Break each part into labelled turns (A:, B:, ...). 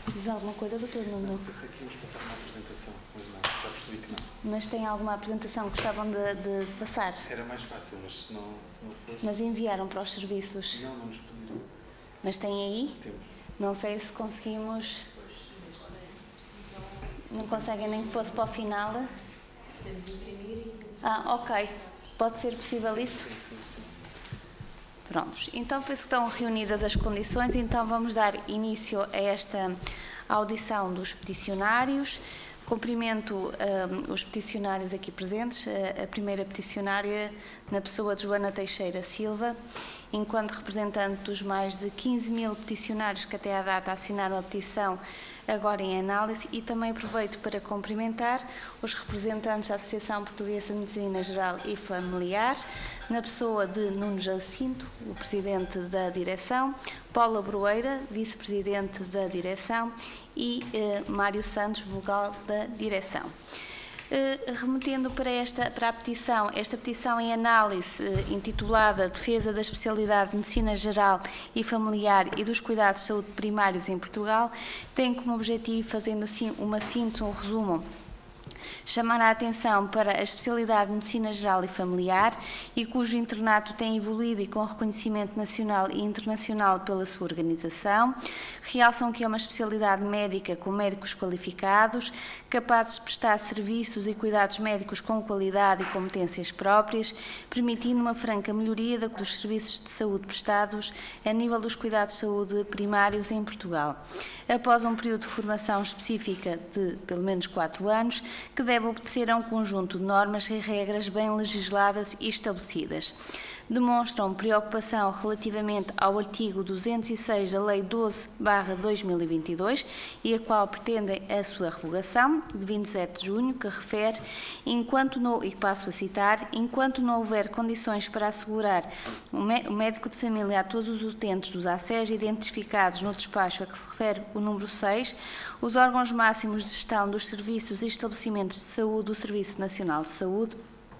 A: Precisa de alguma coisa, doutor Nuno?
B: Pensei que íamos passar uma apresentação, mas não, já percebi que não.
A: Mas tem alguma apresentação que gostavam de passar?
B: Era mais fácil, mas se não for...
A: Mas enviaram para os serviços?
B: Não nos pediram.
A: Mas tem aí?
B: Temos.
A: Não sei se conseguimos... Não conseguem nem que fosse para o final?
C: Podemos imprimir e...
A: Ok. Pode ser possível isso?
B: Sim.
A: Prontos. Então, penso que estão reunidas as condições, então vamos dar início a esta audição dos peticionários. Cumprimento os peticionários aqui presentes, a primeira peticionária na pessoa de Joana Teixeira Silva, enquanto representante dos mais de 15 mil peticionários que até à data assinaram a petição agora em análise, e também aproveito para cumprimentar os representantes da Associação Portuguesa de Medicina Geral e Familiar, na pessoa de Nuno Jacinto, o Presidente da Direção, Paula Broeira, Vice-Presidente da Direção, e Mário Santos, Vogal da Direção. Remetendo para a petição, esta petição em análise intitulada Defesa da Especialidade de Medicina Geral e Familiar e dos Cuidados de Saúde Primários em Portugal, tem como objetivo, fazendo assim uma síntese, um resumo, chamar a atenção para a especialidade de Medicina Geral e Familiar e cujo internato tem evoluído e com reconhecimento nacional e internacional pela sua organização. Realçam que é uma especialidade médica com médicos qualificados, capazes de prestar serviços e cuidados médicos com qualidade e competências próprias, permitindo uma franca melhoria dos serviços de saúde prestados a nível dos cuidados de saúde primários em Portugal. Após um período de formação específica de pelo menos 4 anos, que deve obedecer a um conjunto de normas e regras bem legisladas e estabelecidas. Demonstram preocupação relativamente ao artigo 206 da Lei 12/2022 e a qual pretendem a sua revogação, de 27 de junho, que refere, e passo a citar, enquanto não houver condições para assegurar o médico de família a todos os utentes dos ACES identificados no despacho a que se refere o número 6, os órgãos máximos de gestão dos serviços e estabelecimentos de saúde do Serviço Nacional de Saúde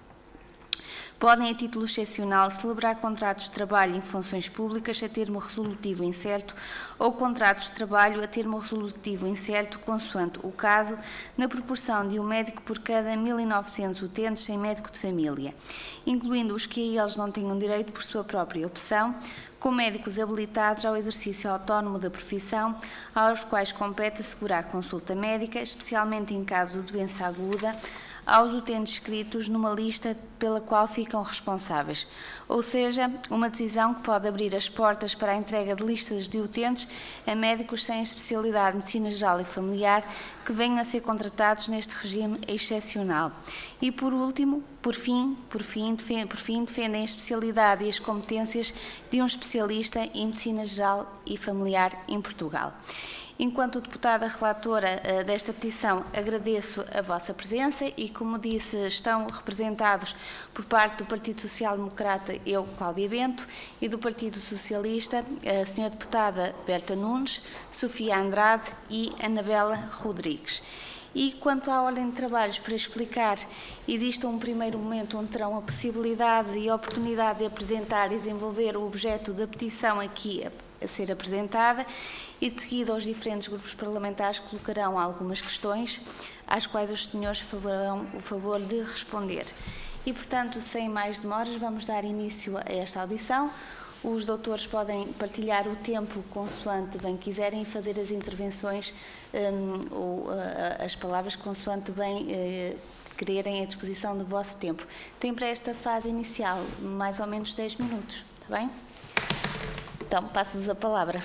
A: podem, a título excepcional, celebrar contratos de trabalho em funções públicas a termo resolutivo incerto ou contratos de trabalho a termo resolutivo incerto, consoante o caso, na proporção de um médico por cada 1.900 utentes sem médico de família, incluindo os que a eles não tenham direito por sua própria opção, com médicos habilitados ao exercício autónomo da profissão, aos quais compete assegurar consulta médica, especialmente em caso de doença aguda, aos utentes inscritos numa lista pela qual ficam responsáveis, ou seja, uma decisão que pode abrir as portas para a entrega de listas de utentes a médicos sem especialidade de Medicina Geral e Familiar que venham a ser contratados neste regime excepcional. E, por último, por fim, defendem a especialidade e as competências de um especialista em Medicina Geral e Familiar em Portugal. Enquanto deputada relatora desta petição, agradeço a vossa presença e, como disse, estão representados por parte do Partido Social Democrata, eu, Cláudia Bento, e do Partido Socialista, a senhora deputada Berta Nunes, Sofia Andrade e Anabela Rodrigues. E quanto à ordem de trabalhos, para explicar, existe um primeiro momento onde terão a possibilidade e a oportunidade de apresentar e desenvolver o objeto da petição aqui a ser apresentada, e de seguida os diferentes grupos parlamentares colocarão algumas questões às quais os senhores farão o favor de responder. E, portanto, sem mais demoras, vamos dar início a esta audição. Os doutores podem partilhar o tempo consoante bem quiserem e fazer as intervenções ou as palavras consoante bem quererem à disposição do vosso tempo. Tem para esta fase inicial mais ou menos 10 minutos, está bem? Então, passo-vos a palavra.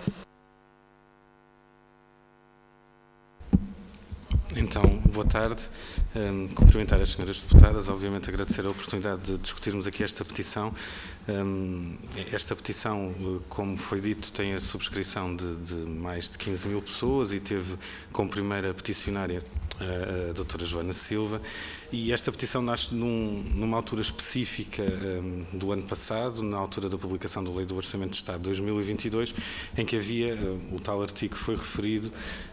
B: Então, boa tarde. Cumprimentar as senhoras deputadas, obviamente agradecer a oportunidade de discutirmos aqui esta petição. Esta petição, como foi dito, tem a subscrição de mais de 15 mil pessoas e teve como primeira peticionária a doutora Joana Silva, e esta petição nasce numa altura específica do ano passado, na altura da publicação da Lei do Orçamento de Estado de 2022, em que havia o tal artigo que foi referido,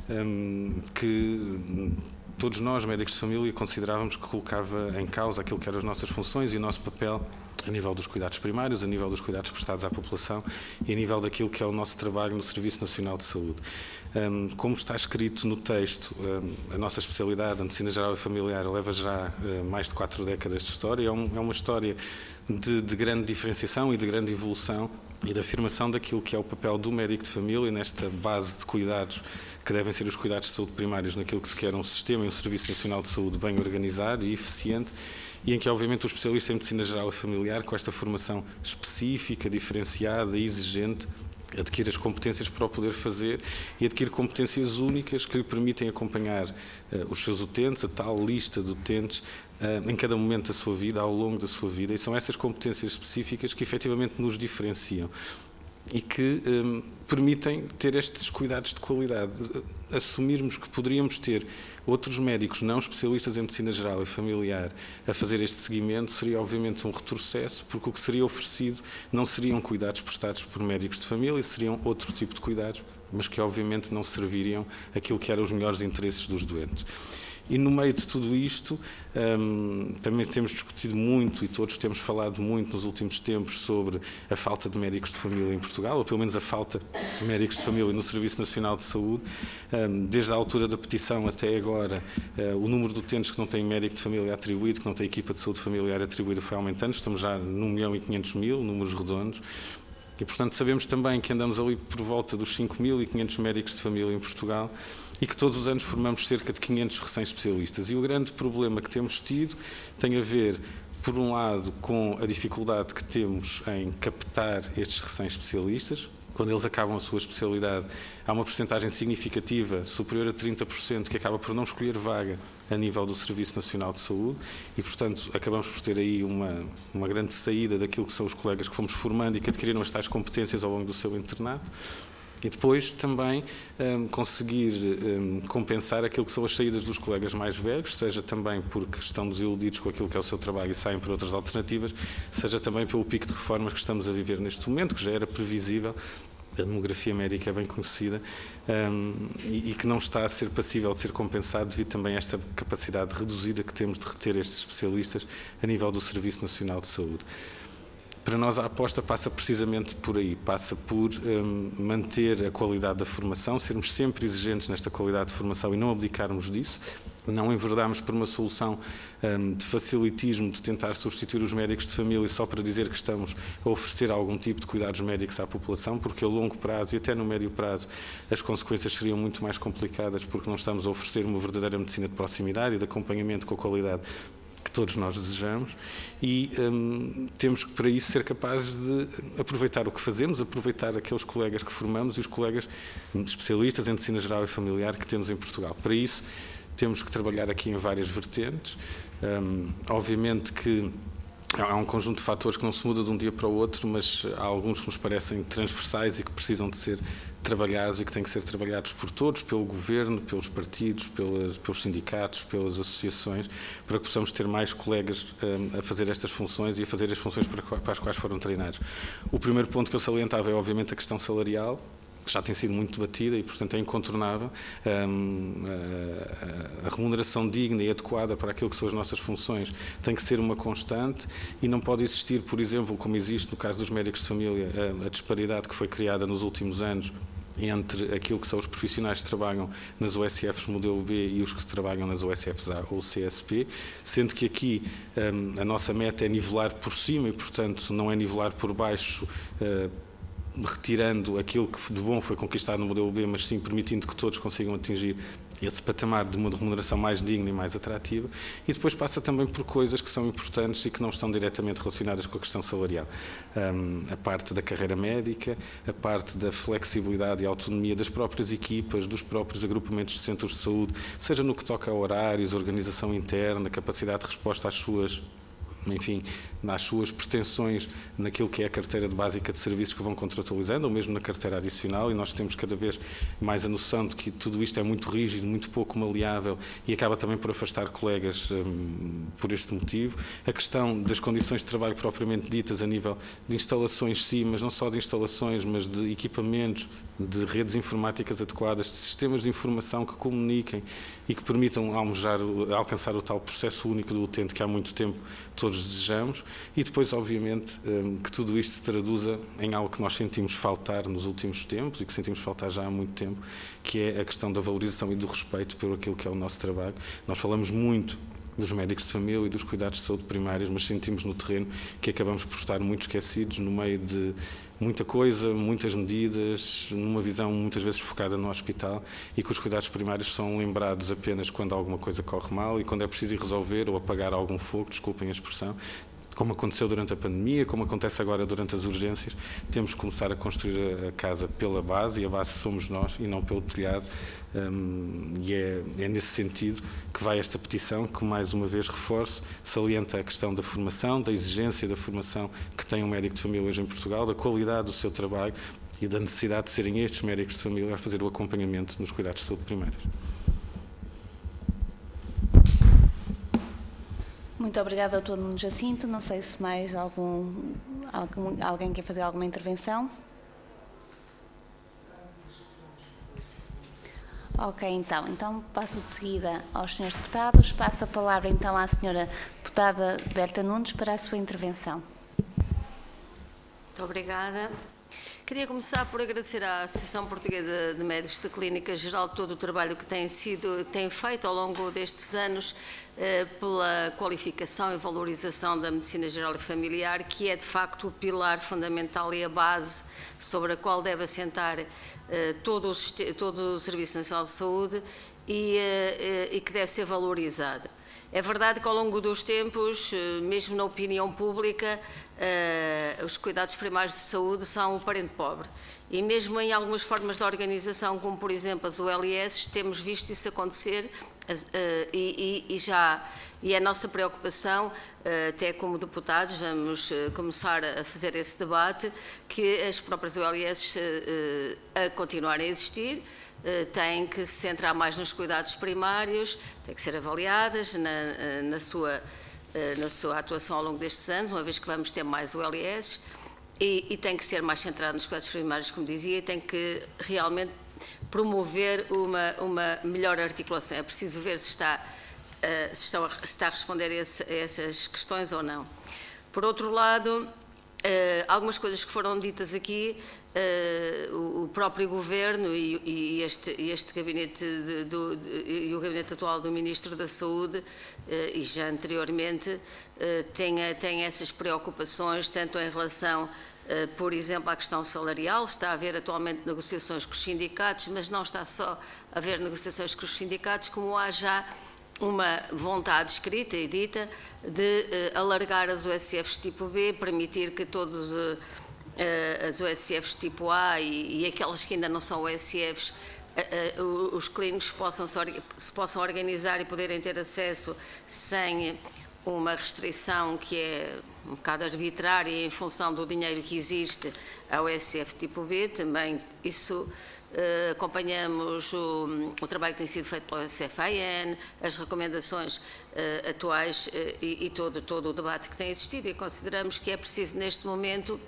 B: que todos nós, médicos de família, considerávamos que colocava em causa aquilo que eram as nossas funções e o nosso papel a nível dos cuidados primários, a nível dos cuidados prestados à população e a nível daquilo que é o nosso trabalho no Serviço Nacional de Saúde. Como está escrito no texto, a nossa especialidade, a Medicina Geral e Familiar, leva já mais de 4 décadas de história. É uma história de grande diferenciação e de grande evolução e de afirmação daquilo que é o papel do médico de família nesta base de cuidados que devem ser os cuidados de saúde primários naquilo que se quer um sistema e um Serviço Nacional de Saúde bem organizado e eficiente, e em que, obviamente, o especialista em Medicina Geral e Familiar, com esta formação específica, diferenciada e exigente, adquire as competências para o poder fazer e adquire competências únicas que lhe permitem acompanhar os seus utentes, a tal lista de utentes, em cada momento da sua vida, ao longo da sua vida, e são essas competências específicas que efetivamente nos diferenciam e que permitem ter estes cuidados de qualidade. Assumirmos que poderíamos ter outros médicos não especialistas em Medicina Geral e Familiar a fazer este seguimento seria obviamente um retrocesso, porque o que seria oferecido não seriam cuidados prestados por médicos de família, seriam outro tipo de cuidados, mas que obviamente não serviriam aquilo que eram os melhores interesses dos doentes. E no meio de tudo isto, também temos discutido muito e todos temos falado muito nos últimos tempos sobre a falta de médicos de família em Portugal, ou pelo menos a falta de médicos de família no Serviço Nacional de Saúde. Desde a altura da petição até agora, o número de utentes que não têm médico de família atribuído, que não têm equipa de saúde familiar atribuída, foi aumentando. Estamos já no 1.500.000, números redondos. E, portanto, sabemos também que andamos ali por volta dos 5.500 médicos de família em Portugal e que todos os anos formamos cerca de 500 recém-especialistas. E o grande problema que temos tido tem a ver, por um lado, com a dificuldade que temos em captar estes recém-especialistas. Quando eles acabam a sua especialidade, há uma percentagem significativa, superior a 30%, que acaba por não escolher vaga a nível do Serviço Nacional de Saúde e, portanto, acabamos por ter aí uma grande saída daquilo que são os colegas que fomos formando e que adquiriram as tais competências ao longo do seu internato. E depois também conseguir compensar aquilo que são as saídas dos colegas mais velhos, seja também porque estão desiludidos com aquilo que é o seu trabalho e saem para outras alternativas, seja também pelo pico de reformas que estamos a viver neste momento, que já era previsível. A demografia médica é bem conhecida e que não está a ser passível de ser compensado devido também a esta capacidade reduzida que temos de reter estes especialistas a nível do Serviço Nacional de Saúde. Para nós a aposta passa precisamente por aí, passa por manter a qualidade da formação, sermos sempre exigentes nesta qualidade de formação e não abdicarmos disso, não enverdarmos por uma solução de facilitismo, de tentar substituir os médicos de família só para dizer que estamos a oferecer algum tipo de cuidados médicos à população, porque a longo prazo e até no médio prazo as consequências seriam muito mais complicadas, porque não estamos a oferecer uma verdadeira medicina de proximidade e de acompanhamento com a qualidade que todos nós desejamos e temos que para isso ser capazes de aproveitar o que fazemos, aproveitar aqueles colegas que formamos e os colegas especialistas em Medicina Geral e Familiar que temos em Portugal. Para isso temos que trabalhar aqui em várias vertentes. Obviamente que há um conjunto de fatores que não se muda de um dia para o outro, mas há alguns que nos parecem transversais e que precisam de ser trabalhados e que têm que ser trabalhados por todos, pelo Governo, pelos partidos, pelos sindicatos, pelas associações, para que possamos ter mais colegas a fazer estas funções e a fazer as funções para as quais foram treinados. O primeiro ponto que eu salientava é, obviamente, a questão salarial, que já tem sido muito debatida e, portanto, é incontornável. A remuneração digna e adequada para aquilo que são as nossas funções tem que ser uma constante e não pode existir, por exemplo, como existe no caso dos médicos de família, a disparidade que foi criada nos últimos anos entre aquilo que são os profissionais que trabalham nas OSFs modelo B e os que trabalham nas OSFs A ou CSP, sendo que aqui a nossa meta é nivelar por cima e, portanto, não é nivelar por baixo, retirando aquilo que de bom foi conquistado no modelo B, mas sim permitindo que todos consigam atingir esse patamar de uma remuneração mais digna e mais atrativa, e depois passa também por coisas que são importantes e que não estão diretamente relacionadas com a questão salarial. A parte da carreira médica, a parte da flexibilidade e autonomia das próprias equipas, dos próprios agrupamentos de centros de saúde, seja no que toca a horários, organização interna, capacidade de resposta às suas pretensões naquilo que é a carteira básica de serviços que vão contratualizando, ou mesmo na carteira adicional, e nós temos cada vez mais a noção de que tudo isto é muito rígido, muito pouco maleável e acaba também por afastar colegas por este motivo. A questão das condições de trabalho propriamente ditas a nível de instalações, sim, mas não só de instalações, mas de equipamentos de redes informáticas adequadas, de sistemas de informação que comuniquem e que permitam alcançar o tal processo único do utente que há muito tempo todos desejamos, e depois, obviamente, que tudo isto se traduza em algo que nós sentimos faltar nos últimos tempos e que sentimos faltar já há muito tempo, que é a questão da valorização e do respeito pelo aquilo que é o nosso trabalho. Nós falamos muito dos médicos de família e dos cuidados de saúde primários, mas sentimos no terreno que acabamos por estar muito esquecidos no meio de muita coisa, muitas medidas, numa visão muitas vezes focada no hospital, e que os cuidados primários são lembrados apenas quando alguma coisa corre mal e quando é preciso ir resolver ou apagar algum fogo, desculpem a expressão, como aconteceu durante a pandemia, como acontece agora durante as urgências. Temos que começar a construir a casa pela base, e a base somos nós e não pelo telhado, e é nesse sentido que vai esta petição, que mais uma vez reforço, salienta a questão da formação, da exigência da formação que tem um médico de família hoje em Portugal, da qualidade do seu trabalho e da necessidade de serem estes médicos de família a fazer o acompanhamento nos cuidados de saúde primários.
A: Muito obrigada, Dr. Nuno Jacinto. Não sei se mais alguém quer fazer alguma intervenção. Ok, então passo de seguida aos senhores deputados. Passo a palavra então à senhora deputada Berta Nunes para a sua intervenção.
D: Muito obrigada. Queria começar por agradecer à Associação Portuguesa de Médicos da Clínica Geral todo o trabalho que tem feito ao longo destes anos pela qualificação e valorização da medicina geral e familiar, que é de facto o pilar fundamental e a base sobre a qual deve assentar todo o Serviço Nacional de Saúde e que deve ser valorizada. É verdade que ao longo dos tempos, mesmo na opinião pública, os cuidados primários de saúde são o parente pobre. E mesmo em algumas formas de organização, como por exemplo as OLS, temos visto isso acontecer e é a nossa preocupação, até como deputados, vamos começar a fazer esse debate, que as próprias OLS a continuarem a existir, têm que se centrar mais nos cuidados primários, têm que ser avaliadas na sua atuação ao longo destes anos, uma vez que vamos ter mais OLS, e tem que ser mais centrado nos cuidados primários, como dizia, e tem que realmente promover uma melhor articulação. É preciso ver se está a responder a essas questões ou não. Por outro lado, algumas coisas que foram ditas aqui, o próprio Governo e este gabinete e o gabinete atual do Ministro da Saúde, e já anteriormente, têm essas preocupações, tanto em relação, por exemplo, à questão salarial. Está a haver atualmente negociações com os sindicatos, mas não está só a haver negociações com os sindicatos, como há já uma vontade escrita e dita de alargar as OSFs tipo B, permitir que todos as OSFs tipo A e aquelas que ainda não são OSFs, os clínicos se possam organizar e poderem ter acesso sem uma restrição que é um bocado arbitrária em função do dinheiro que existe à OSF tipo B. Também isso acompanhamos o trabalho que tem sido feito pela CFAN, as recomendações atuais e todo o debate que tem existido, e consideramos que é preciso neste momento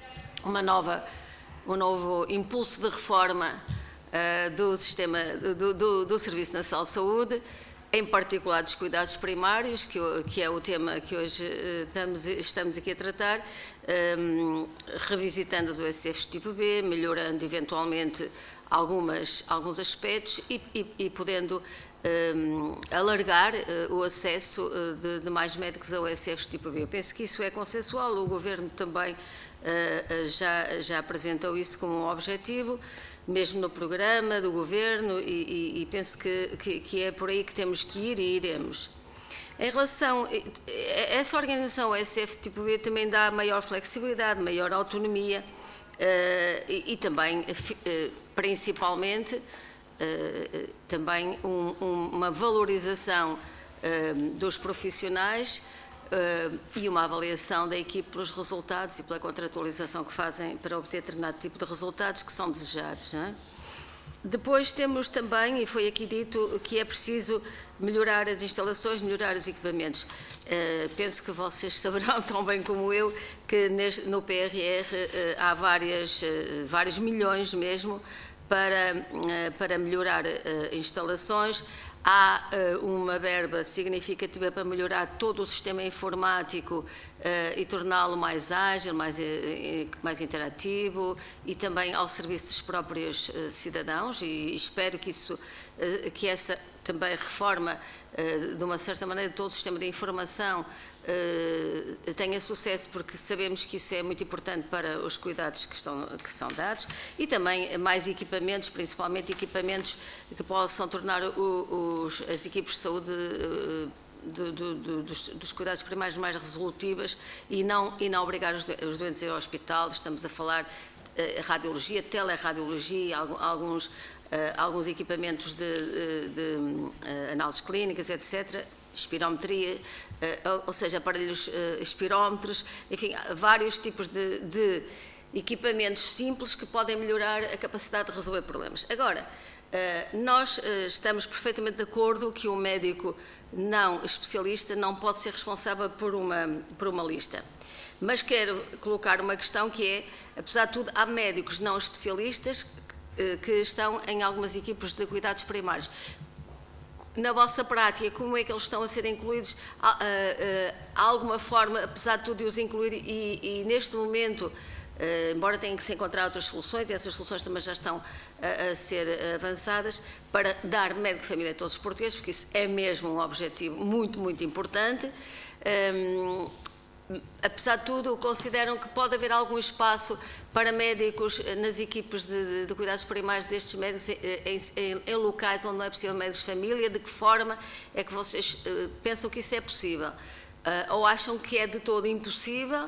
D: um novo impulso de reforma do sistema do Serviço Nacional de Saúde, em particular dos cuidados primários, que é o tema que hoje estamos aqui a tratar, revisitando as OSFs tipo B, melhorando eventualmente alguns aspectos e podendo alargar o acesso de mais médicos a OSFs tipo B. Eu penso que isso é consensual, o Governo também já apresentou isso como um objetivo, mesmo no programa do Governo, e penso que é por aí que temos que ir e iremos. Em relação a essa organização OSF tipo B também dá maior flexibilidade, maior autonomia e também, principalmente, também uma valorização dos profissionais e uma avaliação da equipe pelos resultados e pela contratualização que fazem para obter determinado tipo de resultados que são desejados, não é? Depois temos também, e foi aqui dito, que é preciso melhorar as instalações, melhorar os equipamentos. Penso que vocês saberão tão bem como eu que no PRR há vários milhões mesmo para melhorar instalações. Há uma verba significativa para melhorar todo o sistema informático e torná-lo mais ágil, mais interativo e também ao serviço dos próprios cidadãos, e espero que essa também reforma, de uma certa maneira, todo o sistema de informação tenha sucesso, porque sabemos que isso é muito importante para os cuidados que são dados, e também mais equipamentos, principalmente equipamentos que possam tornar as equipes de saúde dos cuidados primários mais resolutivas e não obrigar os doentes a ir ao hospital. Estamos a falar radiologia, teleradiologia, alguns equipamentos de análises clínicas, etc., espirometria, ou seja, aparelhos espirómetros, enfim, vários tipos de equipamentos simples que podem melhorar a capacidade de resolver problemas. Agora, nós estamos perfeitamente de acordo que um médico não especialista não pode ser responsável por uma lista. Mas quero colocar uma questão que é, apesar de tudo, há médicos não especialistas que estão em algumas equipes de cuidados primários. Na vossa prática, como é que eles estão a ser incluídos? Há alguma forma, apesar de tudo, de os incluir e neste momento, embora tenham que se encontrar outras soluções, e essas soluções também já estão a ser avançadas, para dar médico de família a todos os portugueses, porque isso é mesmo um objetivo muito, muito importante. Apesar de tudo, consideram que pode haver algum espaço para médicos nas equipes de cuidados primários destes médicos em locais onde não é possível médicos de família? De que forma é que vocês pensam que isso é possível? Ou acham que é de todo impossível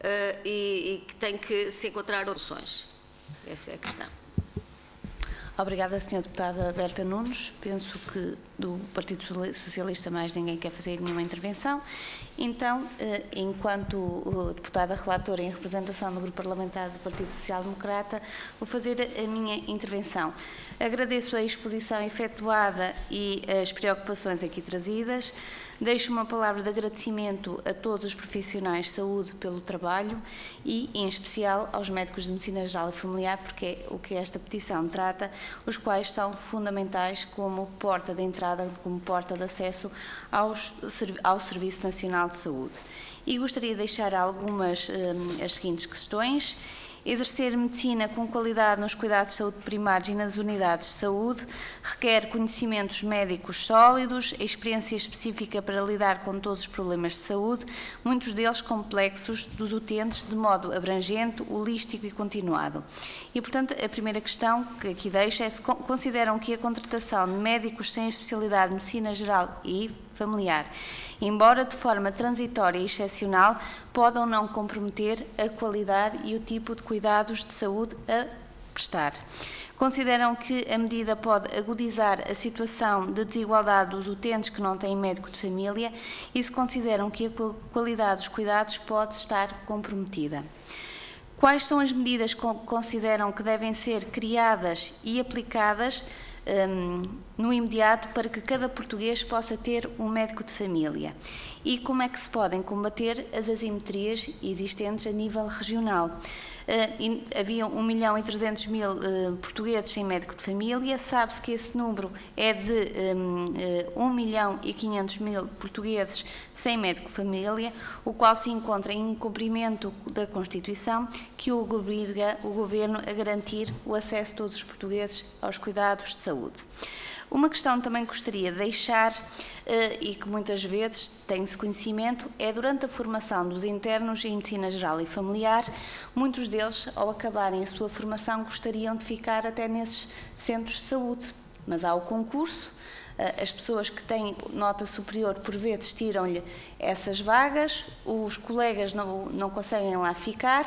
D: e que tem que se encontrar soluções? Essa é a questão.
A: Obrigada, Sra. Deputada Berta Nunes. Penso que do Partido Socialista mais ninguém quer fazer nenhuma intervenção. Então, enquanto deputada relatora em representação do Grupo Parlamentar do Partido Social Democrata, vou fazer a minha intervenção. Agradeço a exposição efetuada e as preocupações aqui trazidas. Deixo uma palavra de agradecimento a todos os profissionais de saúde pelo trabalho e, em especial, aos médicos de Medicina Geral e Familiar, porque é o que esta petição trata, os quais são fundamentais como porta de entrada, como porta de acesso ao Serviço Nacional de Saúde. E gostaria de deixar as seguintes questões. Exercer medicina com qualidade nos cuidados de saúde primários e nas unidades de saúde requer conhecimentos médicos sólidos, experiência específica para lidar com todos os problemas de saúde, muitos deles complexos, dos utentes, de modo abrangente, holístico e continuado. E, portanto, a primeira questão que aqui deixo é se consideram que a contratação de médicos sem especialidade de medicina geral e familiar, embora de forma transitória e excepcional, pode ou não comprometer a qualidade e o tipo de cuidados de saúde a prestar. Consideram que a medida pode agudizar a situação de desigualdade dos utentes que não têm médico de família e se consideram que a qualidade dos cuidados pode estar comprometida. Quais são as medidas que consideram que devem ser criadas e aplicadas no imediato para que cada português possa ter um médico de família? E como é que se podem combater as assimetrias existentes a nível regional? Havia 1.300.000 portugueses sem médico de família, sabe-se que esse número é de 1.500.000 portugueses sem médico de família, o qual se encontra em cumprimento da Constituição, que obriga o Governo a garantir o acesso de todos os portugueses aos cuidados de saúde. Uma questão também gostaria de deixar, e que muitas vezes tem-se conhecimento, é durante a formação dos internos em Medicina Geral e Familiar, muitos deles, ao acabarem a sua formação, gostariam de ficar até nesses centros de saúde, mas há o concurso, as pessoas que têm nota superior, por vezes, tiram-lhe essas vagas, os colegas não conseguem lá ficar,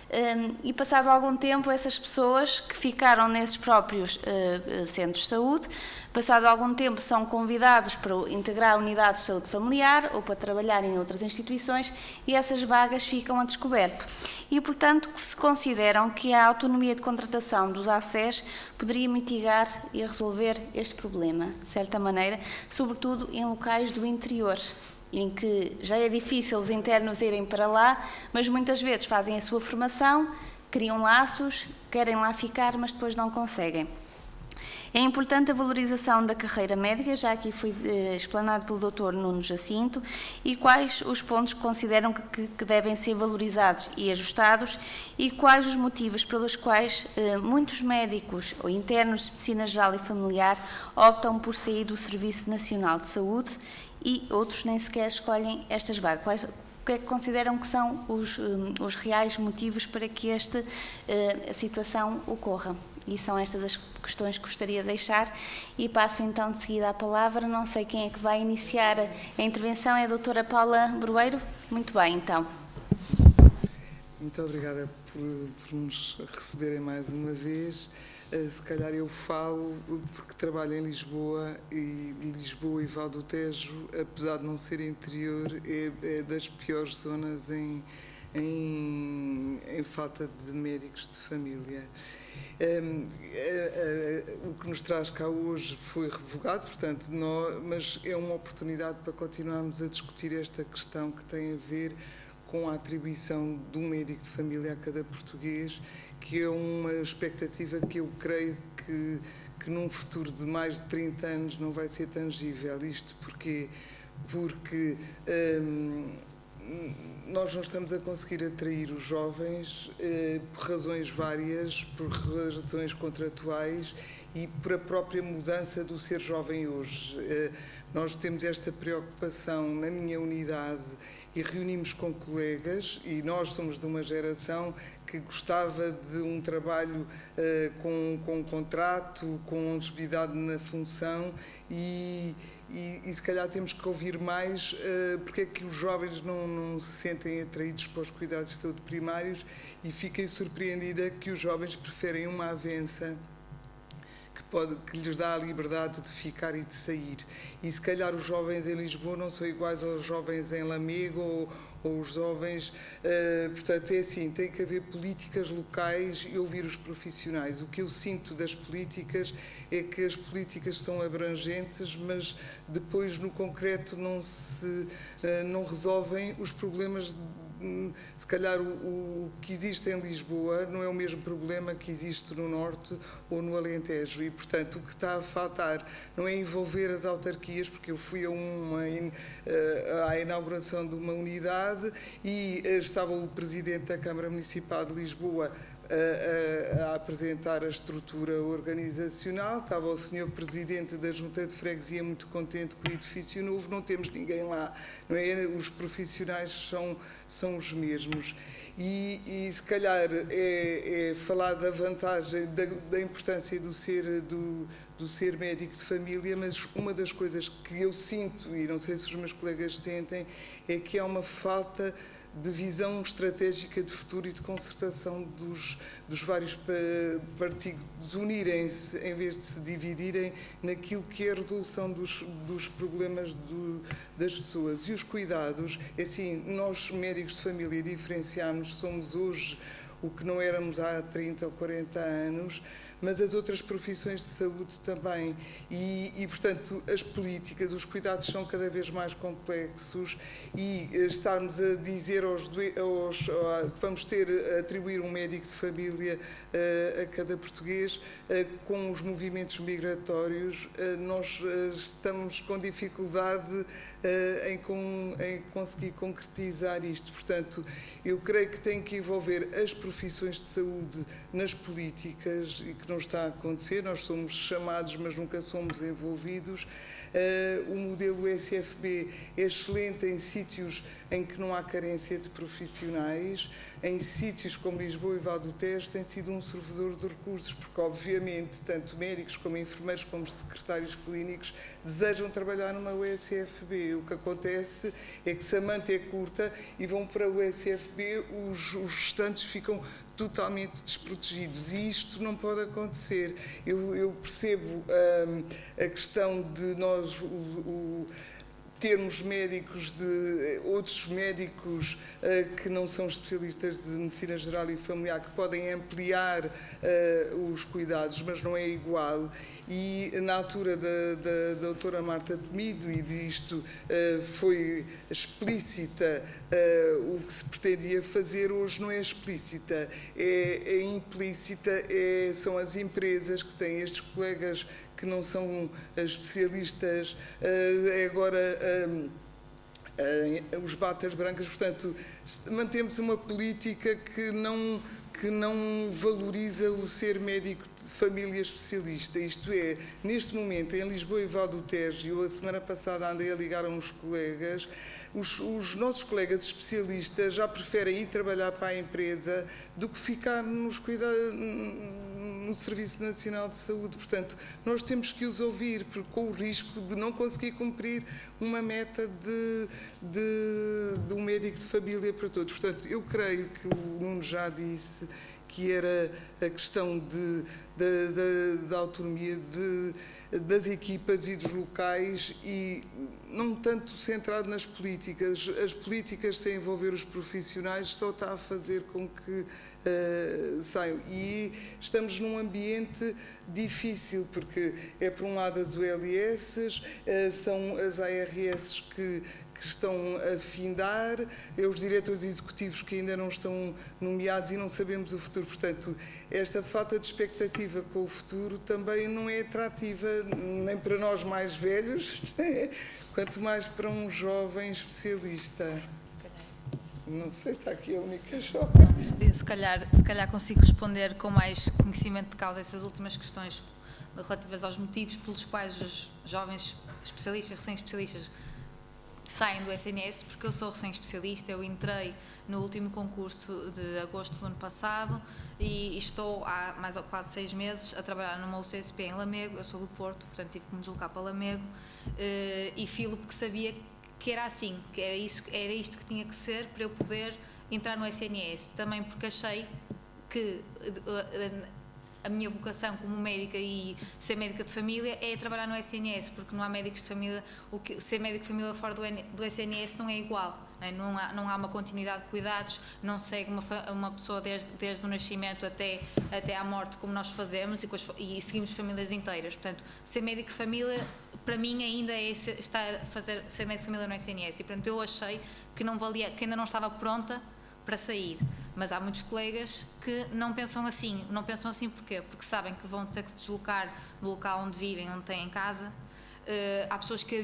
A: E passado algum tempo, essas pessoas que ficaram nesses próprios centros de saúde, passado algum tempo são convidados para integrar a unidade de saúde familiar ou para trabalhar em outras instituições e essas vagas ficam a descoberto. E, portanto, se consideram que a autonomia de contratação dos ACES poderia mitigar e resolver este problema, de certa maneira, sobretudo em locais do interior, em que já é difícil os internos irem para lá, mas muitas vezes fazem a sua formação, criam laços, querem lá ficar, mas depois não conseguem. É importante a valorização da carreira médica, já aqui foi explanado pelo Dr. Nuno Jacinto, e quais os pontos que consideram que devem ser valorizados e ajustados e quais os motivos pelos quais muitos médicos ou internos de medicina geral e familiar optam por sair do Serviço Nacional de Saúde e outros nem sequer escolhem estas vagas. O que é que consideram que são os reais motivos para que esta situação ocorra? E são estas as questões que gostaria de deixar e passo então de seguida a palavra. Não sei quem é que vai iniciar a intervenção, é a doutora Paula Broeiro? Muito bem, então.
E: Muito obrigada por nos receberem mais uma vez. Se calhar eu falo porque trabalho em Lisboa e Lisboa e Val do Tejo, apesar de não ser interior, é das piores zonas em falta de médicos de família. O que nos traz cá hoje foi revogado, portanto, mas é uma oportunidade para continuarmos a discutir esta questão que tem a ver com a atribuição de um médico de família a cada português, que é uma expectativa que eu creio que num futuro de mais de 30 anos não vai ser tangível. Isto porque nós não estamos a conseguir atrair os jovens por razões várias, por razões contratuais e por a própria mudança do ser jovem hoje. Nós temos esta preocupação na minha unidade e reunimos com colegas, e nós somos de uma geração que gostava de um trabalho com contrato, com longevidade na função e se calhar temos que ouvir mais porque é que os jovens não se sentem atraídos para os cuidados de saúde primários, e fiquei surpreendida que os jovens preferem uma avança que lhes dá a liberdade de ficar e de sair. E se calhar os jovens em Lisboa não são iguais aos jovens em Lamego ou os jovens... portanto, é assim, tem que haver políticas locais e ouvir os profissionais. O que eu sinto das políticas é que as políticas são abrangentes, mas depois no concreto não resolvem os problemas. Se calhar o que existe em Lisboa não é o mesmo problema que existe no Norte ou no Alentejo e, portanto, o que está a faltar não é envolver as autarquias, porque eu fui à inauguração de uma unidade e estava o Presidente da Câmara Municipal de Lisboa a apresentar a estrutura organizacional, estava o Sr. Presidente da Junta de Freguesia muito contente com o edifício novo, não temos ninguém lá, não é? Os profissionais são os mesmos e se calhar é falar da vantagem, da importância do ser médico de família, mas uma das coisas que eu sinto, e não sei se os meus colegas sentem, é que há uma falta de visão estratégica de futuro e de concertação dos vários partidos unirem-se em vez de se dividirem naquilo que é a resolução dos problemas das pessoas. E os cuidados, assim, nós médicos de família diferenciamos, somos hoje o que não éramos há 30 ou 40 anos, mas as outras profissões de saúde também. E, portanto, as políticas, os cuidados são cada vez mais complexos e estarmos a dizer que vamos atribuir um médico de família a cada português, com os movimentos migratórios, nós estamos com dificuldade em conseguir concretizar isto. Portanto, eu creio que tem que envolver as profissões de saúde nas políticas e que que não está a acontecer, nós somos chamados, mas nunca somos envolvidos. O modelo SFB é excelente em sítios em que não há carência de profissionais, em sítios como Lisboa e Val do Tejo tem sido um servidor de recursos, porque obviamente tanto médicos como enfermeiros como secretários clínicos desejam trabalhar numa USFB. O que acontece é que se a manta é curta e vão para o USFB, os restantes ficam totalmente desprotegidos, e isto não pode acontecer. Eu percebo a questão de nós termos médicos, outros médicos que não são especialistas de medicina geral e familiar, que podem ampliar os cuidados, mas não é igual. E na altura da doutora Marta Temido, e disto foi explícita o que se pretendia fazer, hoje não é explícita, é implícita, são as empresas que têm estes colegas que não são especialistas, agora os batas brancas. Portanto, mantemos uma política que não valoriza o ser médico de família especialista. Isto é, neste momento, em Lisboa e Val do Tejo, a semana passada andei a ligar a uns colegas, os nossos colegas especialistas já preferem ir trabalhar para a empresa do que ficar no Serviço Nacional de Saúde. Portanto, nós temos que os ouvir, porque com o risco de não conseguir cumprir uma meta de um médico de família para todos. Portanto, eu creio que o Nuno já disse que era a questão da autonomia das equipas e dos locais, e não tanto centrado nas políticas. As políticas, sem envolver os profissionais, só está a fazer com que saiam. E estamos num ambiente difícil, porque por um lado as ULS, são as ARS que estão a findar, os diretores executivos que ainda não estão nomeados e não sabemos o futuro. Portanto, esta falta de expectativa com o futuro também não é atrativa, nem para nós mais velhos, quanto mais para um jovem especialista. Não sei, está aqui a única jovem.
F: Se calhar consigo responder com mais conhecimento de causa essas últimas questões relativas aos motivos pelos quais os jovens especialistas, recém-especialistas, saem do SNS, porque eu sou recém-especialista. Eu entrei no último concurso de agosto do ano passado e estou há mais ou quase 6 meses a trabalhar numa UCSP em Lamego. Eu sou do Porto, portanto tive que me deslocar para Lamego, e filo porque sabia que era assim, que era isto que tinha que ser para eu poder entrar no SNS. Também porque achei que a minha vocação como médica e ser médica de família é trabalhar no SNS, porque não há médicos de família, ser médico de família fora do SNS não é igual, não há uma continuidade de cuidados, não segue uma pessoa desde o nascimento até à morte, como nós fazemos, e seguimos famílias inteiras. Portanto, ser médico de família, para mim, ainda é ser médico de família no SNS, e portanto eu achei que não valia, que ainda não estava pronta para sair. Mas há muitos colegas que não pensam assim. Não pensam assim porquê? Porque sabem que vão ter que se deslocar do local onde vivem, onde têm casa. Há pessoas que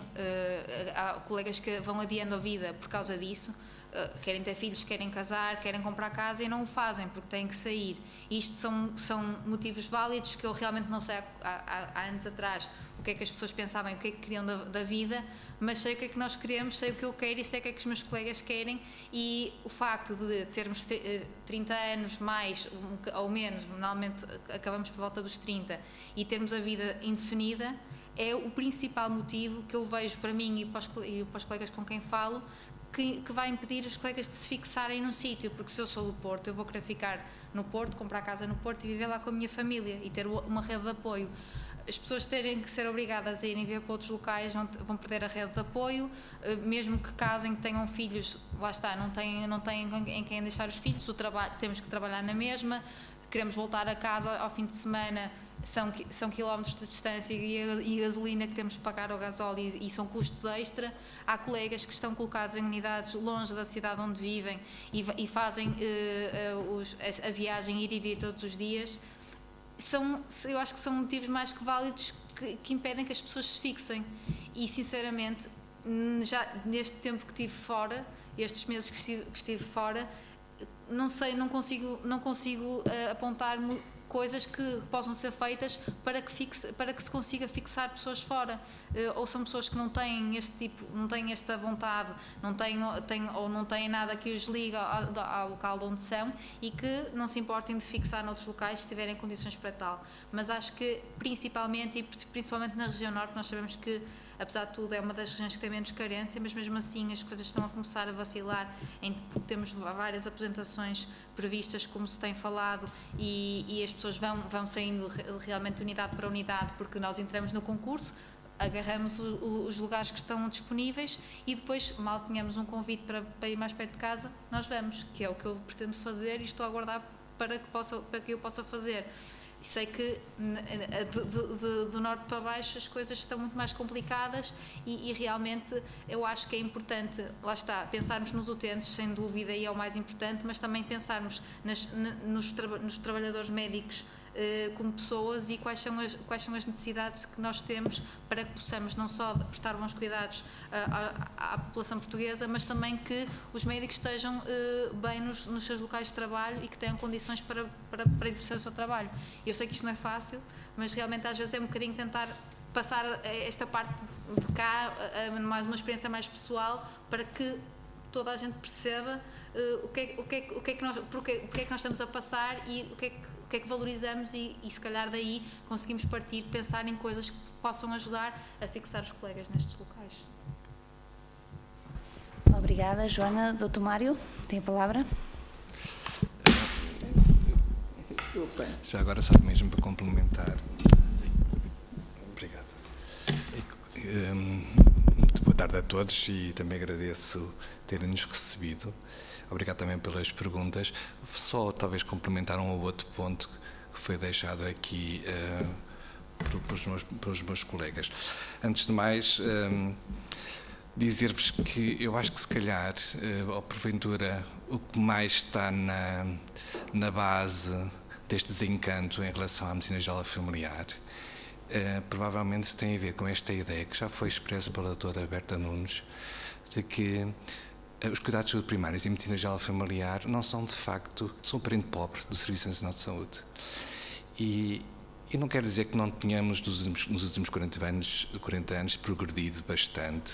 F: há colegas que vão adiando a vida por causa disso. Querem ter filhos, querem casar, querem comprar casa e não o fazem porque têm que sair. E isto são motivos válidos que eu realmente não sei há anos atrás o que é que as pessoas pensavam, o que é que queriam da vida, mas sei o que é que nós queremos, sei o que eu quero e sei o que é que os meus colegas querem. E o facto de termos 30 anos mais ou menos, normalmente acabamos por volta dos 30, e termos a vida indefinida, é o principal motivo que eu vejo para mim e para os colegas com quem falo, que vai impedir os colegas de se fixarem num sítio. Porque se eu sou do Porto, eu vou querer ficar no Porto, comprar casa no Porto e viver lá com a minha família e ter uma rede de apoio. As pessoas terem que ser obrigadas a irem viver para outros locais vão perder a rede de apoio, mesmo que casem, que tenham filhos, lá está, não têm em quem deixar os filhos, temos que trabalhar na mesma, queremos voltar a casa ao fim de semana, são quilómetros de distância e gasolina que temos que pagar ao gasóleo e são custos extra. Há colegas que estão colocados em unidades longe da cidade onde vivem e fazem a viagem ir e vir todos os dias. Eu acho que são motivos mais que válidos que impedem que as pessoas se fixem. E sinceramente, já neste tempo que estive fora, estes meses que estive fora, não consigo apontar coisas que possam ser feitas para que se consiga fixar pessoas fora, ou são pessoas que não têm não têm esta vontade, não têm nada que os ligue ao local de onde são e que não se importem de fixar noutros locais se tiverem condições para tal. Mas acho que principalmente na região norte, nós sabemos que, apesar de tudo, é uma das regiões que tem menos carência, mas mesmo assim as coisas estão a começar a vacilar, porque temos várias apresentações previstas, como se tem falado, e as pessoas vão saindo realmente de unidade para unidade, porque nós entramos no concurso, agarramos os lugares que estão disponíveis e depois, mal tenhamos um convite para ir mais perto de casa, nós vamos, que é o que eu pretendo fazer e estou a aguardar para que eu possa fazer. E sei que do norte para baixo as coisas estão muito mais complicadas e realmente eu acho que é importante, lá está, pensarmos nos utentes, sem dúvida, e é o mais importante, mas também pensarmos nos trabalhadores médicos como pessoas e quais são as necessidades que nós temos para que possamos não só prestar bons cuidados à população portuguesa, mas também que os médicos estejam bem nos seus locais de trabalho e que tenham condições para exercer o seu trabalho. Eu sei que isto não é fácil, mas realmente às vezes é um bocadinho tentar passar esta parte de cá, mais uma experiência mais pessoal, para que toda a gente perceba porque é que nós estamos a passar e o que é que valorizamos e se calhar daí conseguimos pensar em coisas que possam ajudar a fixar os colegas nestes locais.
A: Obrigada, Joana. Doutor Mário, tem a palavra.
G: Já agora, só mesmo para complementar. Obrigado. Muito boa tarde a todos e também agradeço terem-nos recebido. Obrigado também pelas perguntas. Só talvez complementar um ou outro ponto que foi deixado aqui pelos meus colegas. Antes de mais, dizer-vos que eu acho que se calhar, ou porventura, o que mais está na base deste desencanto em relação à medicina geral familiar, provavelmente tem a ver com esta ideia que já foi expressa pela doutora Berta Nunes, de que os cuidados de saúde primários e a medicina geral familiar não são, de facto, são um parente pobre do Serviço Nacional de Saúde. E não quer dizer que não tenhamos, nos últimos 40 anos, progredido bastante.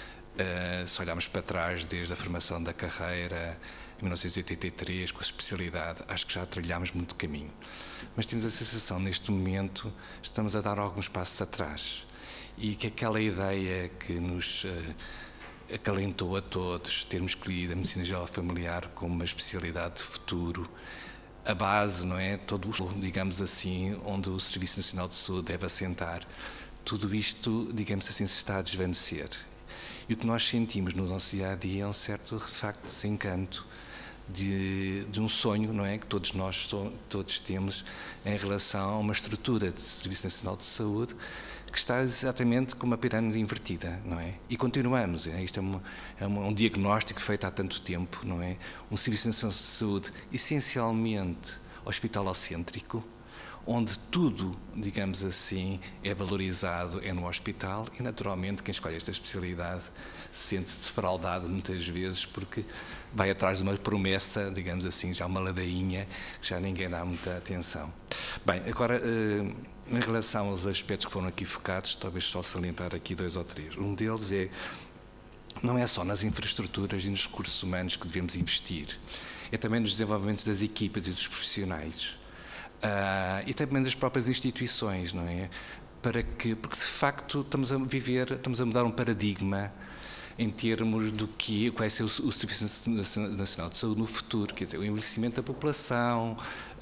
G: Se olharmos para trás, desde a formação da carreira, em 1983, com a especialidade, acho que já trilhámos muito caminho. Mas temos a sensação, neste momento, estamos a dar alguns passos atrás. E que aquela ideia que nos acalentou a todos, termos escolhido a medicina geral familiar como uma especialidade de futuro, a base, não é? Todo o, digamos assim, onde o Serviço Nacional de Saúde deve assentar, tudo isto, digamos assim, se está a desvanecer. E o que nós sentimos no nosso dia-a-dia é um certo, de facto, desencanto de um sonho, não é? Que todos nós temos em relação a uma estrutura de Serviço Nacional de Saúde que está exatamente com uma pirâmide invertida, não é? E continuamos, isto é um diagnóstico feito há tanto tempo, não é? Um Serviço Nacional de Saúde essencialmente hospitalocêntrico, onde tudo, digamos assim, é valorizado no hospital e, naturalmente, quem escolhe esta especialidade sente-se defraudado muitas vezes porque vai atrás de uma promessa, digamos assim, já uma ladainha, que já ninguém dá muita atenção. Bem, agora, em relação aos aspectos que foram aqui focados, talvez só salientar aqui 2 ou 3. Um deles não é só nas infraestruturas e nos recursos humanos que devemos investir, é também nos desenvolvimentos das equipas e dos profissionais. E também das próprias instituições, não é? Porque de facto estamos a mudar um paradigma em termos do que vai ser o Serviço Nacional de Saúde no futuro, quer dizer, o envelhecimento da população,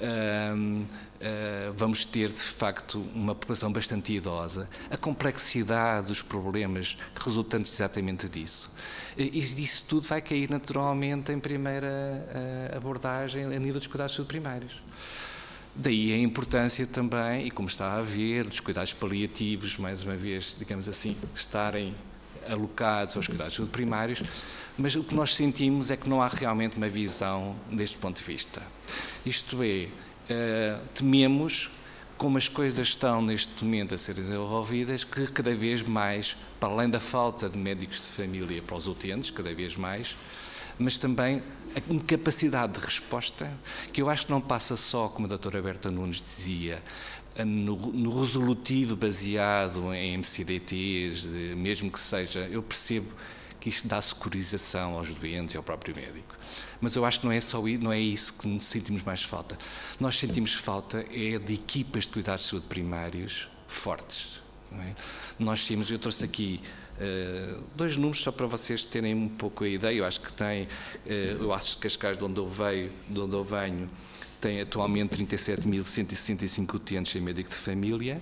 G: vamos ter de facto uma população bastante idosa, a complexidade dos problemas resultantes exatamente disso. E isso tudo vai cair naturalmente em primeira abordagem a nível dos cuidados primários. Daí a importância também, e como está a haver, dos cuidados paliativos, mais uma vez, digamos assim, estarem alocados aos cuidados primários, mas o que nós sentimos é que não há realmente uma visão deste ponto de vista. Isto é, tememos, como as coisas estão neste momento a ser desenvolvidas, que cada vez mais, para além da falta de médicos de família para os utentes, cada vez mais, mas também a incapacidade de resposta, que eu acho que não passa só, como a doutora Berta Nunes dizia, no resolutivo baseado em MCDTs, mesmo que seja, eu percebo que isto dá securização aos doentes e ao próprio médico. Mas eu acho que não é isso que sentimos mais falta. Nós sentimos falta de equipas de cuidados de saúde primários fortes. Não é? Eu trouxe aqui 2 números só para vocês terem um pouco a ideia. Eu acho que tem, o Aços de Cascais, de onde eu venho, tem atualmente 37.165 utentes em médico de família.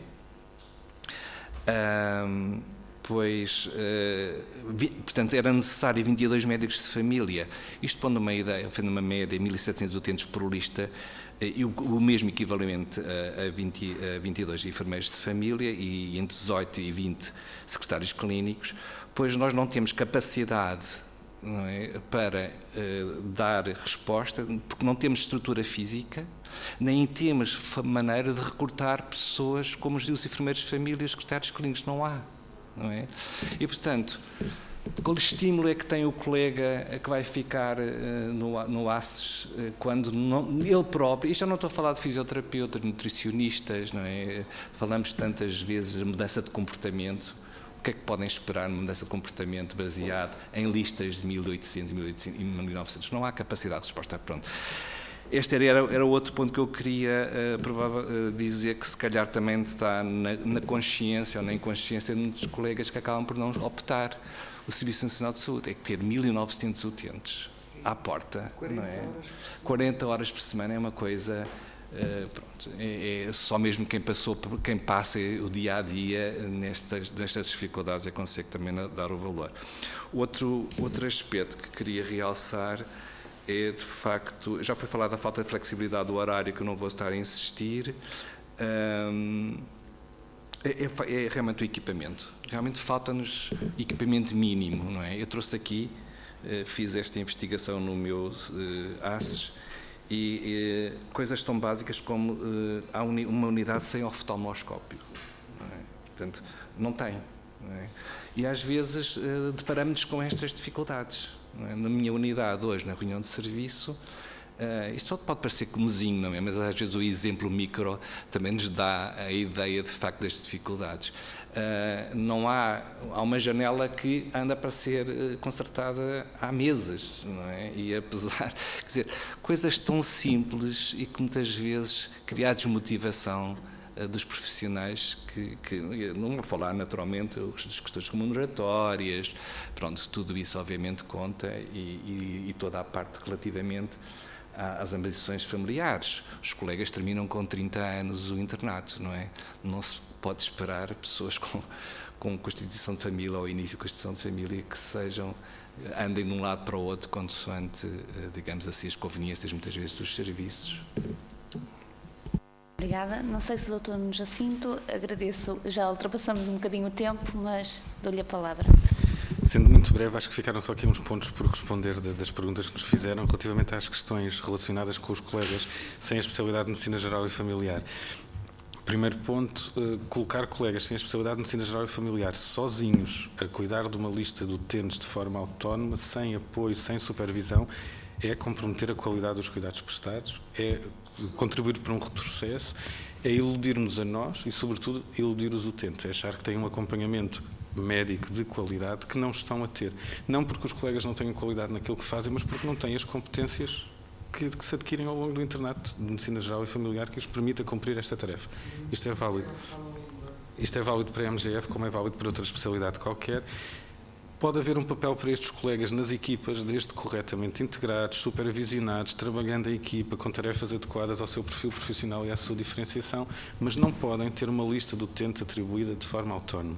G: Portanto, era necessário 22 médicos de família. Isto pondo uma ideia, fazendo uma média, 1.700 utentes por lista, e o mesmo equivalente a 22 enfermeiros de família e entre 18 e 20 secretários clínicos, pois nós não temos capacidade, não é, para dar resposta, porque não temos estrutura física, nem temos maneira de recrutar pessoas como os enfermeiros de família e os secretários clínicos. Não há. Não é? E, portanto, qual estímulo é que tem o colega que vai ficar no ACES quando ele próprio, isto eu não estou a falar de fisioterapeutas, nutricionistas, não é? Falamos tantas vezes de mudança de comportamento. O que é que podem esperar numa mudança de comportamento baseado em listas de 1.800 e 1.900? Não há capacidade de resposta. Pronto. Este era outro ponto que eu queria dizer, que se calhar também está na consciência ou na inconsciência de muitos colegas que acabam por não optar. O Serviço Nacional de Saúde é que ter 1.900 utentes à porta, 40 não é? 40 horas por semana é uma coisa... pronto, é só mesmo quem passa o dia a dia nestas dificuldades é que consegue também dar o valor. Outro aspecto que queria realçar é, de facto, já foi falado da falta de flexibilidade do horário, que eu não vou estar a insistir, é realmente o equipamento. Realmente falta-nos equipamento mínimo, não é? Eu trouxe aqui, fiz esta investigação no meu ACES, e coisas tão básicas como há uma unidade sem oftalmoscópio. Não é? Portanto, não tem. Não é? E às vezes deparamos-nos com estas dificuldades. Não é? Na minha unidade hoje, na reunião de serviço, isto pode parecer comezinho, não é? Mas às vezes o exemplo micro também nos dá a ideia de facto das dificuldades. Não há uma janela que anda para ser consertada há meses, não é? E apesar, quer dizer, coisas tão simples e que muitas vezes criam desmotivação dos profissionais que não vou falar naturalmente das questões remuneratórias, pronto, tudo isso obviamente conta e toda a parte relativamente às ambições familiares. Os colegas terminam com 30 anos o internato, não é? Não se pode esperar pessoas com constituição de família ou início de constituição de família que andem de um lado para o outro consoante, digamos assim, as conveniências muitas vezes dos serviços.
A: Obrigada. Não sei se o doutor nos Jacinto, agradeço, já ultrapassamos um bocadinho o tempo, mas dou-lhe a palavra.
B: Sendo muito breve, acho que ficaram só aqui uns pontos por responder das perguntas que nos fizeram relativamente às questões relacionadas com os colegas sem a especialidade de Medicina Geral e Familiar. Primeiro ponto, colocar colegas sem a especialidade de Medicina Geral e Familiar sozinhos a cuidar de uma lista de utentes de forma autónoma, sem apoio, sem supervisão, é comprometer a qualidade dos cuidados prestados, é contribuir para um retrocesso, é iludir-nos a nós e, sobretudo, iludir os utentes, é achar que têm um acompanhamento médico de qualidade que não estão a ter. Não porque os colegas não tenham qualidade naquilo que fazem, mas porque não têm as competências que se adquirem ao longo do internato de Medicina Geral e Familiar que os permita cumprir esta tarefa. Isto é válido. Isto é válido para a MGF, como é válido para outra especialidade qualquer. Pode haver um papel para estes colegas nas equipas, desde corretamente integrados, supervisionados, trabalhando em equipa, com tarefas adequadas ao seu perfil profissional e à sua diferenciação, mas não podem ter uma lista de utentes atribuída de forma autónoma.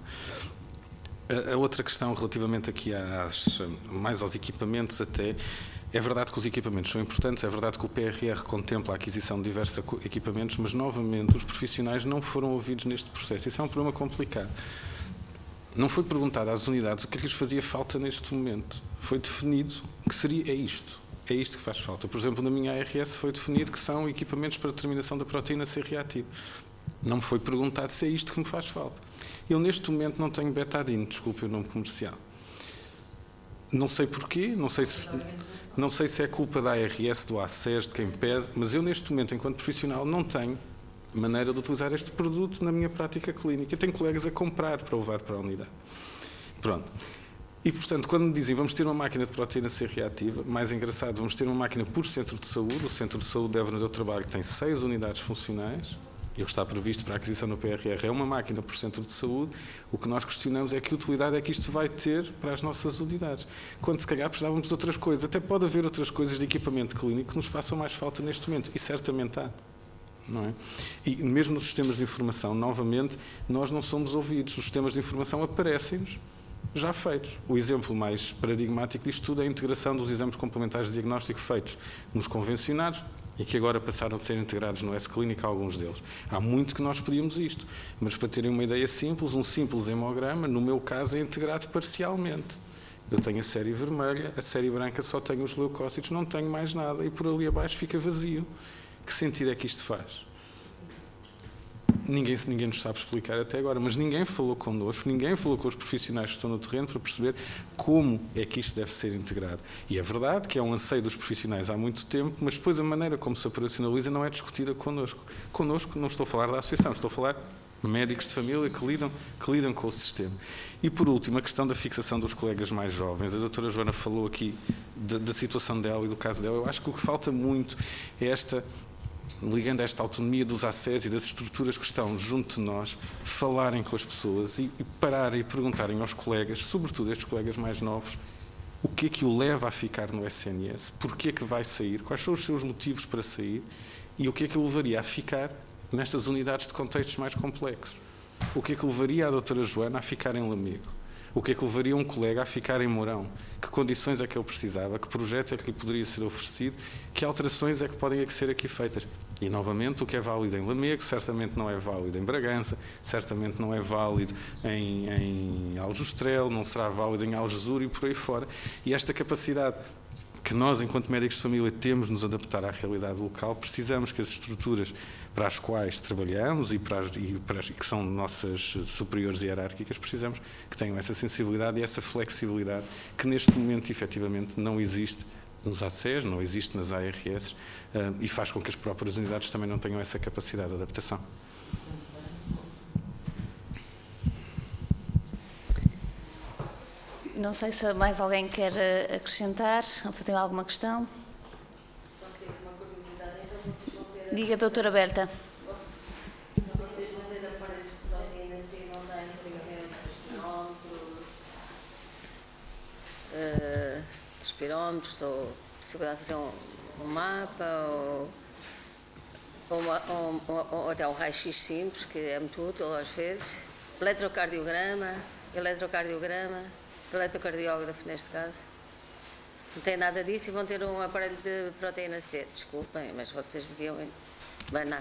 B: A outra questão, relativamente aqui mais aos equipamentos até, é verdade que os equipamentos são importantes, é verdade que o PRR contempla a aquisição de diversos equipamentos, mas, novamente, os profissionais não foram ouvidos neste processo. Isso é um problema complicado. Não foi perguntado às unidades o que é que lhes fazia falta neste momento. Foi definido que é isto que faz falta. Por exemplo, na minha ARS foi definido que são equipamentos para determinação da proteína C reativa. Não me foi perguntado se é isto que me faz falta. Eu, neste momento, não tenho betadine, desculpe o nome comercial. Não sei porquê, não sei se é culpa da ARS, do ACES, de quem pede, mas eu neste momento, enquanto profissional, não tenho maneira de utilizar este produto na minha prática clínica. Eu tenho colegas a comprar para levar para a unidade. Pronto. E, portanto, quando me dizem vamos ter uma máquina de proteína C reativa, mais engraçado, vamos ter uma máquina por centro de saúde, o centro de saúde de Évora onde eu trabalho tem 6 unidades funcionais, e o que está previsto para a aquisição no PRR é uma máquina por centro de saúde. O que nós questionamos é que utilidade é que isto vai ter para as nossas unidades, quando se calhar precisávamos de outras coisas. Até pode haver outras coisas de equipamento clínico que nos façam mais falta neste momento, e certamente há. Não é? E mesmo nos sistemas de informação, novamente, nós não somos ouvidos. Os sistemas de informação aparecem-nos já feitos. O exemplo mais paradigmático disto tudo é a integração dos exames complementares de diagnóstico feitos nos convencionados e que agora passaram a ser integrados no S-Clínico, alguns deles. Há muito que nós pedimos isto, mas para terem uma ideia simples, um simples hemograma, no meu caso, é integrado parcialmente. Eu tenho a série vermelha, a série branca só tenho os leucócitos, não tenho mais nada e por ali abaixo fica vazio. Que sentido é que isto faz? Ninguém nos sabe explicar até agora, mas ninguém falou connosco, ninguém falou com os profissionais que estão no terreno para perceber como é que isto deve ser integrado. E é verdade que é um anseio dos profissionais há muito tempo, mas depois a maneira como se operacionaliza não é discutida connosco. Connosco não estou a falar da associação, estou a falar de médicos de família que lidam com o sistema. E por último, a questão da fixação dos colegas mais jovens. A doutora Joana falou aqui da situação dela e do caso dela. Eu acho que o que falta muito é ligando a esta autonomia dos ACES e das estruturas que estão junto de nós, falarem com as pessoas e pararem e perguntarem aos colegas, sobretudo estes colegas mais novos, o que é que o leva a ficar no SNS, porquê é que vai sair, quais são os seus motivos para sair e o que é que o levaria a ficar nestas unidades de contextos mais complexos. O que é que levaria a doutora Joana a ficar em Lamego? O que é que levaria um colega a ficar em Mourão? Que condições é que ele precisava? Que projeto é que lhe poderia ser oferecido? Que alterações é que podem ser aqui feitas? E, novamente, o que é válido em Lamego certamente não é válido em Bragança, certamente não é válido em Aljustrel, não será válido em Algesur e por aí fora. E esta capacidade que nós, enquanto médicos de família, temos de nos adaptar à realidade local, precisamos que as estruturas para as quais trabalhamos e que são nossas superiores hierárquicas, precisamos que tenham essa sensibilidade e essa flexibilidade que neste momento, efetivamente, não existe nos ACES, não existe nas ARS e faz com que as próprias unidades também não tenham essa capacidade de adaptação.
A: Não sei se mais alguém quer acrescentar ou fazer alguma questão.
C: Só tenho uma curiosidade, então vocês vão ter...
A: Diga, doutora Berta.
C: Vocês vão ter aparelhos de proteína C, não têm, por exemplo,
D: Espirómetros, ou possibilidade de fazer um mapa, ou até um raio-x simples, que é muito útil às vezes, eletrocardiograma, eletrocardiógrafo neste caso. Não tem nada disso e vão ter um aparelho de proteína C. Desculpem, mas vocês deviam... Bem, nada.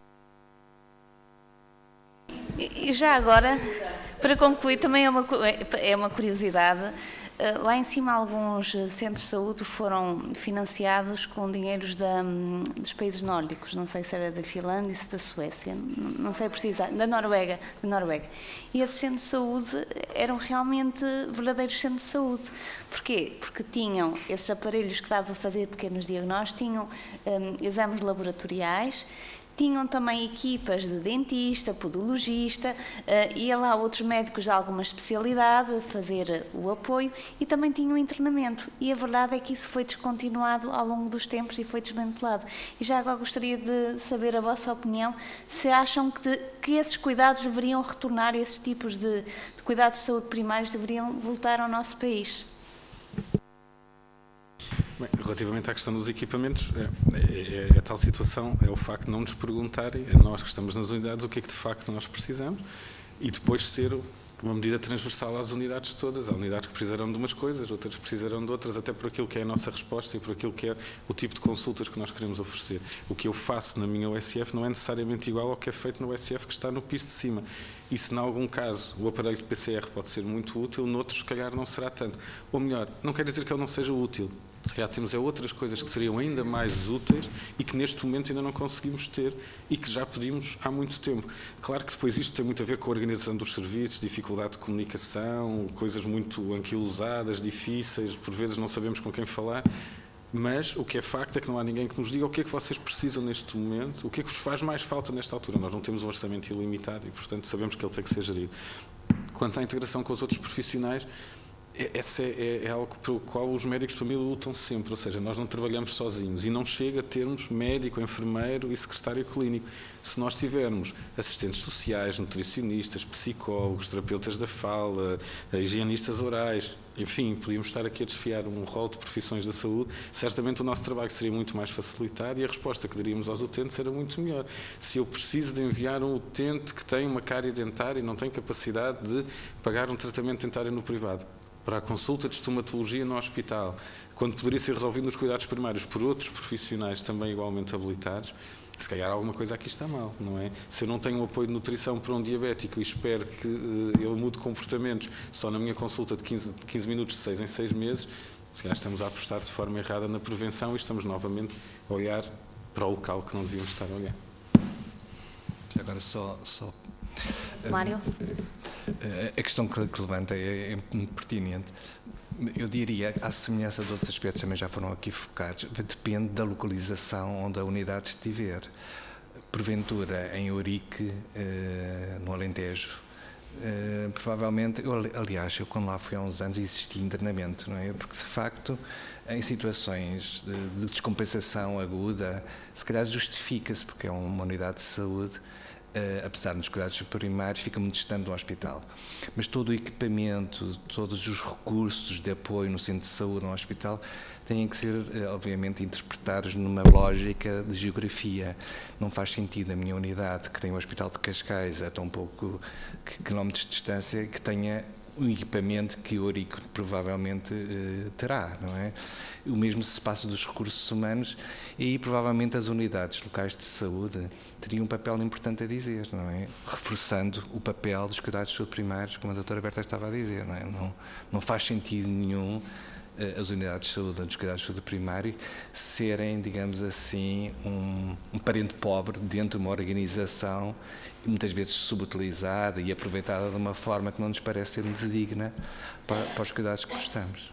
A: E já agora, para concluir, também é uma curiosidade. Lá em cima, alguns centros de saúde foram financiados com dinheiros dos países nórdicos. Não sei se era da Finlândia, se da Suécia, não sei precisar, da Noruega. E esses centros de saúde eram realmente verdadeiros centros de saúde. Porquê? Porque tinham esses aparelhos que dava para fazer pequenos diagnósticos, tinham exames laboratoriais, tinham também equipas de dentista, podologista, ia lá outros médicos de alguma especialidade fazer o apoio e também tinham internamento. E a verdade é que isso foi descontinuado ao longo dos tempos e foi desmantelado. E já agora gostaria de saber a vossa opinião, se acham que esses cuidados deveriam retornar, esses tipos de cuidados de saúde primários deveriam voltar ao nosso país.
B: Bem, relativamente à questão dos equipamentos, a tal situação é o facto de não nos perguntarem, a nós que estamos nas unidades, o que é que de facto nós precisamos e depois ser uma medida transversal às unidades todas. Há unidades que precisarão de umas coisas, outras precisarão de outras, até por aquilo que é a nossa resposta e por aquilo que é o tipo de consultas que nós queremos oferecer. O que eu faço na minha USF não é necessariamente igual ao que é feito no USF que está no piso de cima. E se, em algum caso, o aparelho de PCR pode ser muito útil, noutros, se calhar, não será tanto. Ou melhor, não quer dizer que ele não seja útil. Se calhar temos outras coisas que seriam ainda mais úteis e que neste momento ainda não conseguimos ter e que já pedimos há muito tempo. Claro que depois isto tem muito a ver com a organização dos serviços, dificuldade de comunicação, coisas muito anquilosadas, difíceis, por vezes não sabemos com quem falar, mas o que é facto é que não há ninguém que nos diga o que é que vocês precisam neste momento, o que é que vos faz mais falta nesta altura. Nós não temos um orçamento ilimitado e, portanto, sabemos que ele tem que ser gerido. Quanto à integração com os outros profissionais, essa é algo pelo qual os médicos de família lutam sempre, ou seja, nós não trabalhamos sozinhos e não chega a termos médico, enfermeiro e secretário clínico. Se nós tivermos assistentes sociais, nutricionistas, psicólogos, terapeutas da fala, higienistas orais, enfim, podíamos estar aqui a desfiar um rol de profissões da saúde, certamente o nosso trabalho seria muito mais facilitado e a resposta que daríamos aos utentes era muito melhor. Se eu preciso de enviar um utente que tem uma cárie dentária e não tem capacidade de pagar um tratamento dentário no privado, para a consulta de estomatologia no hospital, quando poderia ser resolvido nos cuidados primários por outros profissionais também igualmente habilitados, se calhar alguma coisa aqui está mal, não é? Se eu não tenho um apoio de nutrição para um diabético e espero que ele mude comportamentos só na minha consulta de 15 minutos de 6 em 6 meses, se calhar estamos a apostar de forma errada na prevenção e estamos novamente a olhar para o local que não devíamos estar a olhar.
G: Agora só
A: Mário?
G: A questão que levanta é muito pertinente. Eu diria, à semelhança de outros aspectos também já foram aqui focados, depende da localização onde a unidade estiver. Porventura, em Ourique, no Alentejo, provavelmente, aliás, eu quando lá fui há uns anos existia internamento, não é? Porque, de facto, em situações de descompensação aguda, se calhar justifica-se, porque é uma unidade de saúde, apesar dos cuidados primários, fica muito distante do hospital. Mas todo o equipamento, todos os recursos de apoio no centro de saúde, no hospital, têm que ser, obviamente, interpretados numa lógica de geografia. Não faz sentido a minha unidade, que tem o Hospital de Cascais a tão pouco quilómetros de distância, que tenha um equipamento que o Ourique provavelmente terá, não é? O mesmo se passa dos recursos humanos e aí provavelmente as unidades locais de saúde teriam um papel importante a dizer, não é? Reforçando o papel dos cuidados de saúde primários, como a doutora Berta estava a dizer, não é? Não faz sentido nenhum as unidades de saúde dos cuidados de saúde primário serem, digamos assim, um parente pobre dentro de uma organização muitas vezes subutilizada e aproveitada de uma forma que não nos parece ser muito digna para os cuidados que prestamos.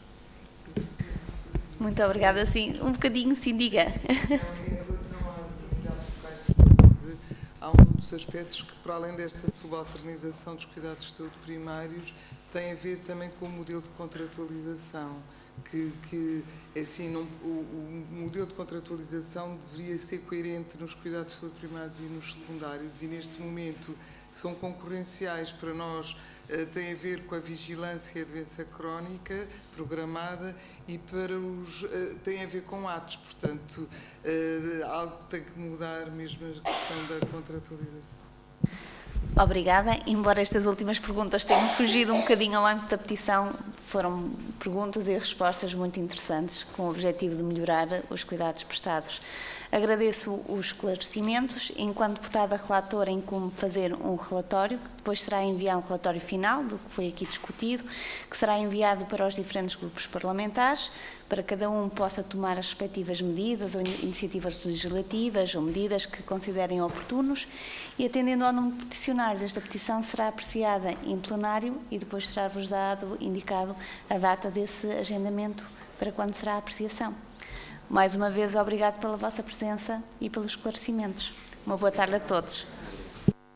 A: Muito obrigada. Sim, um bocadinho, sim, diga.
E: Em relação às unidades locais de saúde, há um dos aspectos que, para além desta subalternização dos cuidados de saúde primários, tem a ver também com o modelo de contratualização. Que assim, o modelo de contratualização deveria ser coerente nos cuidados de saúde primários e nos secundários, e neste momento são concorrenciais para nós, tem a ver com a vigilância e a doença crónica programada e tem a ver com atos, portanto, algo tem que mudar mesmo a questão da contratualização.
A: Obrigada. Embora estas últimas perguntas tenham fugido um bocadinho ao âmbito da petição, foram perguntas e respostas muito interessantes, com o objetivo de melhorar os cuidados prestados. Agradeço os esclarecimentos. Enquanto deputada relatora, incumbe fazer um relatório, que depois será enviado um relatório final do que foi aqui discutido, que será enviado para os diferentes grupos parlamentares, para cada um possa tomar as respectivas medidas ou iniciativas legislativas ou medidas que considerem oportunos, e atendendo ao número de peticionários, esta petição será apreciada em plenário e depois será-vos indicado a data desse agendamento para quando será a apreciação. Mais uma vez, obrigado pela vossa presença e pelos esclarecimentos. Uma boa tarde a todos.